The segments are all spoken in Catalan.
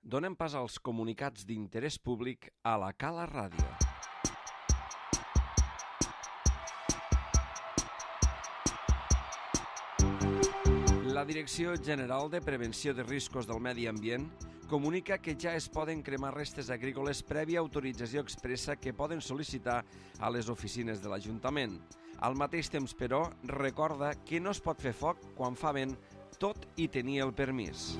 Donem pas als comunicats d'interès públic a la Cala Ràdio. La Direcció General de Prevenció de Riscos del Medi Ambient comunica que ja es poden cremar restes agrícoles prèvia autorització expressa que poden sol·licitar a les oficines de l'Ajuntament. Al mateix temps, però, recorda que no es pot fer foc quan fa vent, tot i tenir el permís.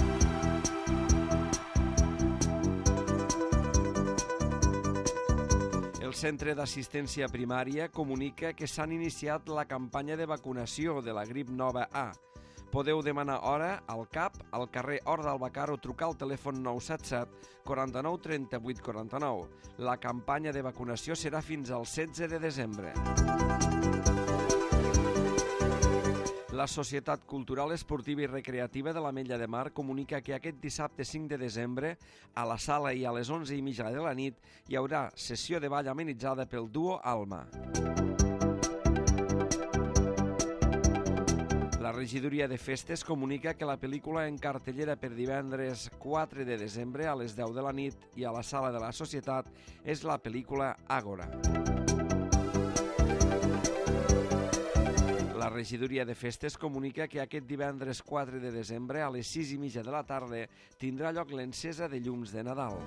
El Centre d'Assistència Primària comunica que s'han iniciat la campanya de vacunació de la grip nova A. Podeu demanar hora al CAP, al carrer Hort d'Albacar o trucar al telèfon 977 49 38 49. La campanya de vacunació serà fins al 16 de desembre. La Societat Cultural, Esportiva i Recreativa de l'Ametlla de Mar comunica que aquest dissabte 5 de desembre, a la sala i a les 11:30 de la nit, hi haurà sessió de ball amenitzada pel duo Alma. La Regidoria de Festes comunica que la pel·lícula en cartellera per divendres 4 de desembre a les 10 de la nit i a la sala de la Societat és la pel·lícula Àgora. La Regidoria de Festes comunica que aquest divendres 4 de desembre a les 6:30 de la tarda tindrà lloc l'encesa de llums de Nadal.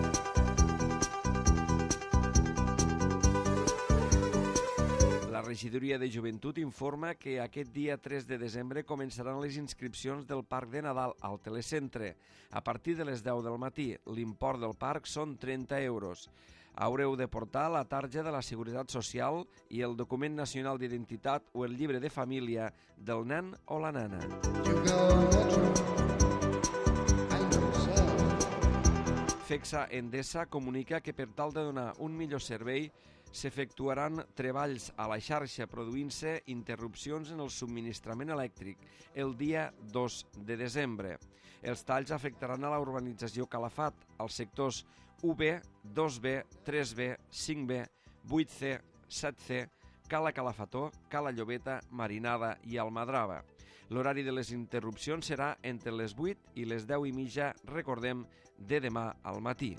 La Regidoria de Joventut informa que aquest dia 3 de desembre començaran les inscripcions del Parc de Nadal al Telecentre. A partir de les 10 del matí, l'import del parc són 30 euros. Haureu de portar la tarja de la Seguretat Social i el document nacional d'identitat o el llibre de família del nen o la nena. FECSA Endesa comunica que per tal de donar un millor servei s'efectuaran treballs a la xarxa produint-se interrupcions en el subministrament elèctric el dia 2 de desembre. Els talls afectaran a la urbanització Calafat, als sectors 1B, 2B, 3B, 5B, 8C, 7C, Cala Calafató, Cala Llobeta, Marinada i Almadrava. L'horari de les interrupcions serà entre les 8 i les 10:30, recordem, de demà al matí.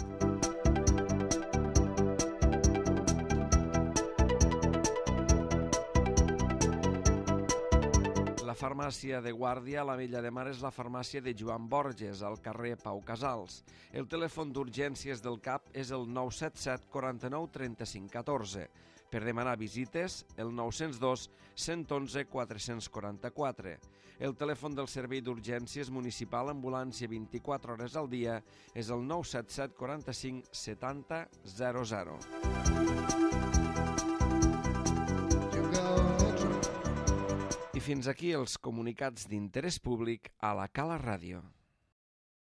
La farmàcia de Guàrdia a l'Ametlla de Mar és la farmàcia de Joan Borges, al carrer Pau Casals. El telèfon d'urgències del CAP és el 977 49 35 14. Per demanar visites, el 902 111 444. El telèfon del Servei d'Urgències Municipal Ambulància 24 hores al dia és el 977 45 70 00. I fins aquí els comunicats d'interès públic a la Cala Ràdio.